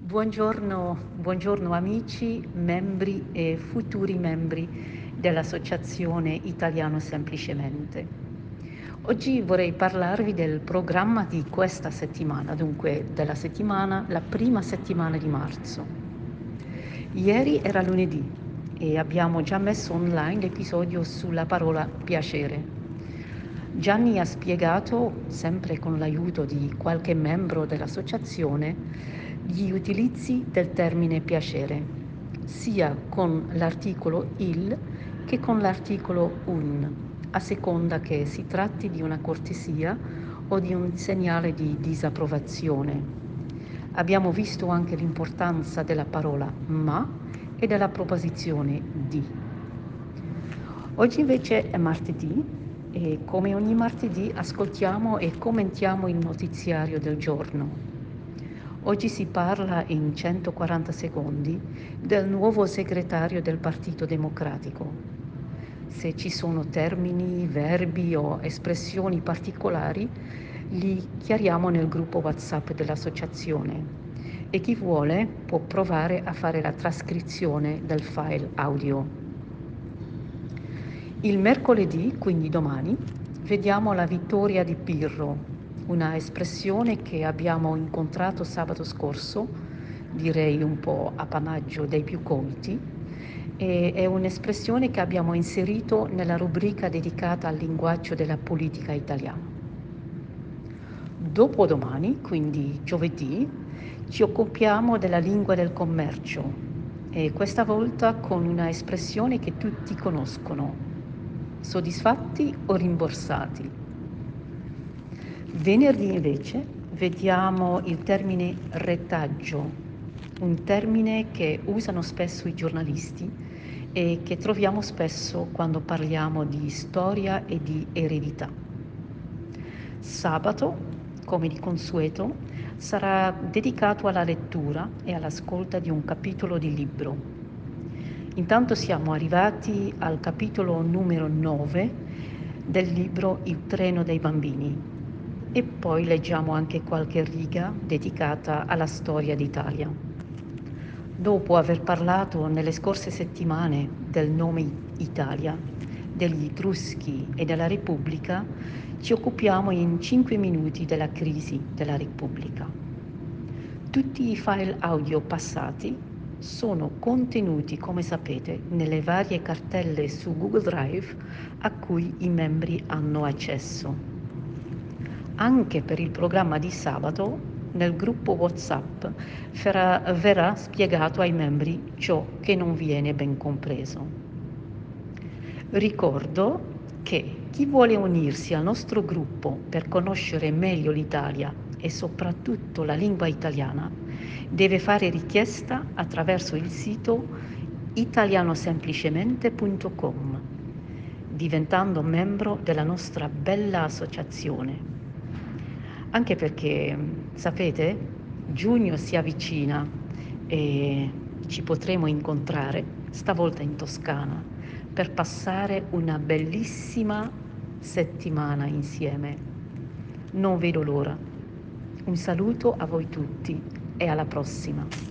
Buongiorno amici, membri e futuri membri dell'Associazione Italiano Semplicemente. Oggi vorrei parlarvi del programma di questa settimana, dunque della settimana, la prima settimana di marzo. Ieri era lunedì e abbiamo già messo online l'episodio sulla parola piacere. Gianni ha spiegato, sempre con l'aiuto di qualche membro dell'associazione, gli utilizzi del termine piacere, sia con l'articolo il che con l'articolo un, a seconda che si tratti di una cortesia o di un segnale di disapprovazione. Abbiamo visto anche l'importanza della parola ma e della proposizione di. Oggi invece è martedì e come ogni martedì ascoltiamo e commentiamo il notiziario del giorno. Oggi si parla in 140 secondi del nuovo segretario del Partito Democratico. Se ci sono termini, verbi o espressioni particolari, li chiariamo nel gruppo WhatsApp dell'associazione e chi vuole può provare a fare la trascrizione del file audio. Il mercoledì, quindi domani, vediamo la vittoria di Pirro, una espressione che abbiamo incontrato sabato scorso, direi un po' appannaggio dei più colti, e è un'espressione che abbiamo inserito nella rubrica dedicata al linguaggio della politica italiana. Dopodomani, quindi giovedì, ci occupiamo della lingua del commercio e questa volta con una espressione che tutti conoscono: soddisfatti o rimborsati. Venerdì invece vediamo il termine retaggio, un termine che usano spesso i giornalisti e che troviamo spesso quando parliamo di storia e di eredità. Sabato, come di consueto, sarà dedicato alla lettura e all'ascolto di un capitolo di libro. Intanto siamo arrivati al capitolo numero 9 del libro Il treno dei bambini e poi leggiamo anche qualche riga dedicata alla storia d'Italia. Dopo aver parlato nelle scorse settimane del nome Italia, degli Etruschi e della Repubblica, ci occupiamo in 5 minuti della crisi della Repubblica. Tutti i file audio passati sono contenuti, come sapete, nelle varie cartelle su Google Drive a cui i membri hanno accesso. Anche per il programma di sabato, nel gruppo WhatsApp verrà spiegato ai membri ciò che non viene ben compreso. Ricordo che chi vuole unirsi al nostro gruppo per conoscere meglio l'Italia e soprattutto la lingua italiana deve fare richiesta attraverso il sito italianosemplicemente.com, diventando membro della nostra bella associazione. Anche perché, sapete, giugno si avvicina e ci potremo incontrare, stavolta in Toscana, per passare una bellissima settimana insieme. Non vedo l'ora. Un saluto a voi tutti e alla prossima.